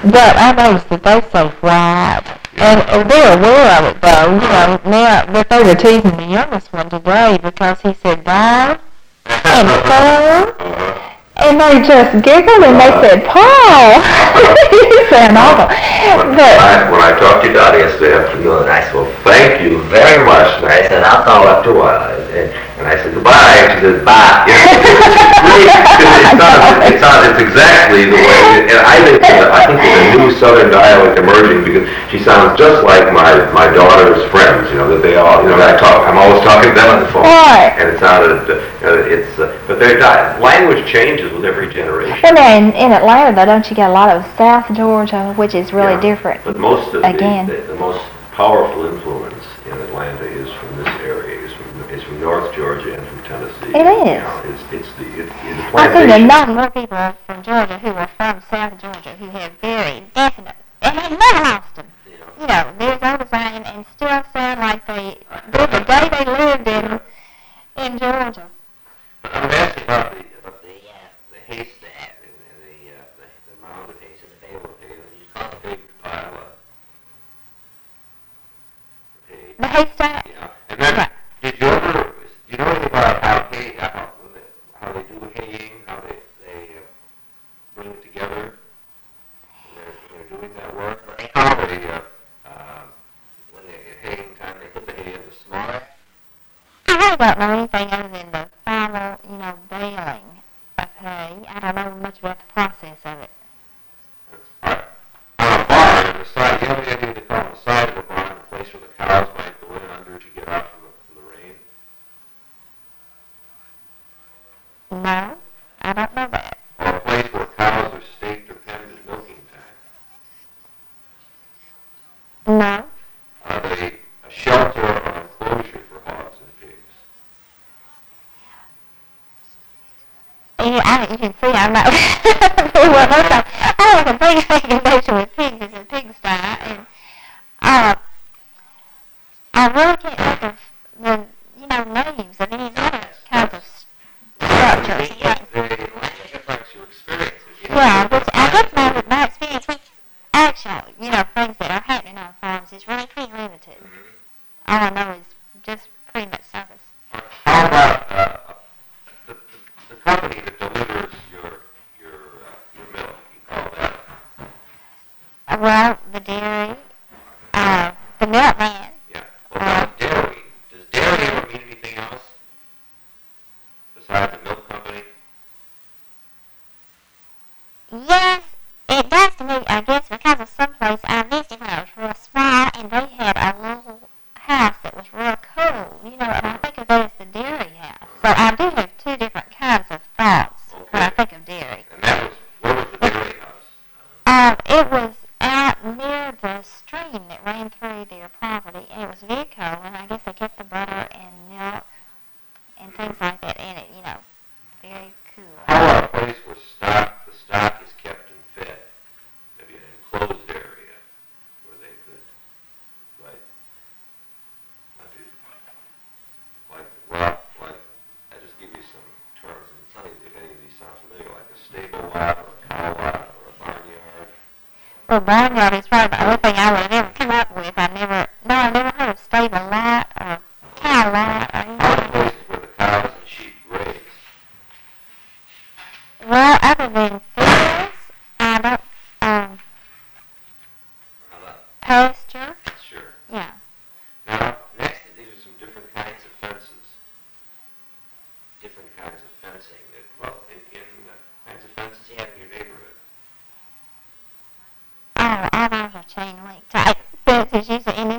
But I noticed that they say flat. And they're aware of it, though. You know, now, but they were teasing the youngest one today because he said brown and fur. And they just giggled and they said, Paul! You sound awful. When I talked to Dottie yesterday afternoon, and I said, well, thank you very much. And I said, I'll call up to her. And I said, goodbye. And she said, bye. It's exactly the way, and I think there's a new Southern dialect emerging because she sounds just like my daughter's friends, you know, that they all, you know, I'm always talking to them on the phone. Right. And it sounded, but their language changes with every generation. And in Atlanta, though, don't you get a lot of South Georgia, which is really different? But most of the most powerful influence in Atlanta is from this area, is from North Georgia and from Tennessee. It is. You know, it's the plantation. I think there are not more people from Georgia who are from South Georgia who have very definite, and they never lost them. You know, they're all the same and still sound like they did the day they lived in Georgia. I'm asking about the haystack and the mound of hay and the bale of hay. You call the big pile of hay. The haystack? Yeah. And then, do you know anything about how they do haying, how they bring it together when they're doing that work? How they, when they're haying time, they put the hay in the smaller? I really don't know anything other than the final, baling of hay. I don't know much about the process of it. On a barn, on the side, you have any idea they call it the side of a barn, the place where the cows might go in under to get out from the rain? No, I don't know that. Or a place where cows are staked or penned at milking time? No. Are they a shelter or enclosure for hogs and pigs? You can see I'm not very well versed on. I have a big connection with pigs as a pigsty, and I really can't think of the names of any other kinds of structures. Yeah, which I guess my experience with actual, things that are happening on farms is really pretty limited. All I know is just pretty much surface. How about the company that delivers your milk? You call that? Well, the dairy, the milkman. Yeah. Well, dairy. Does dairy ever mean anything else besides the milk company? Yes, it does to me, I guess, because of some place I visited when I was real small, and they had a little house that was real cool, and I think of that as the dairy house. So I do have two different kinds of thoughts when I think of dairy. And where was the dairy house? It was out near the stream that ran through their property, and it was very cool, and I guess they kept the butter and milk and things like that in it, very cool. How about a place where the stock is kept and fed? Maybe an enclosed area where they could, I just give you some terms and tell you if any of these sound familiar, like a stable lot or a cow lot or a barnyard. Well, barnyard is probably the only thing I would have ever come up with. I've never heard of stable lot or cow lot or anything. Places where the cows and sheep graze. Well, other than fields, I don't, pasture. Sure. Yeah. Now, next, these are some different kinds of fences. Different kinds of fencing. Kinds of fences you have in your neighborhood. Oh, all those are chain link type fences usually, and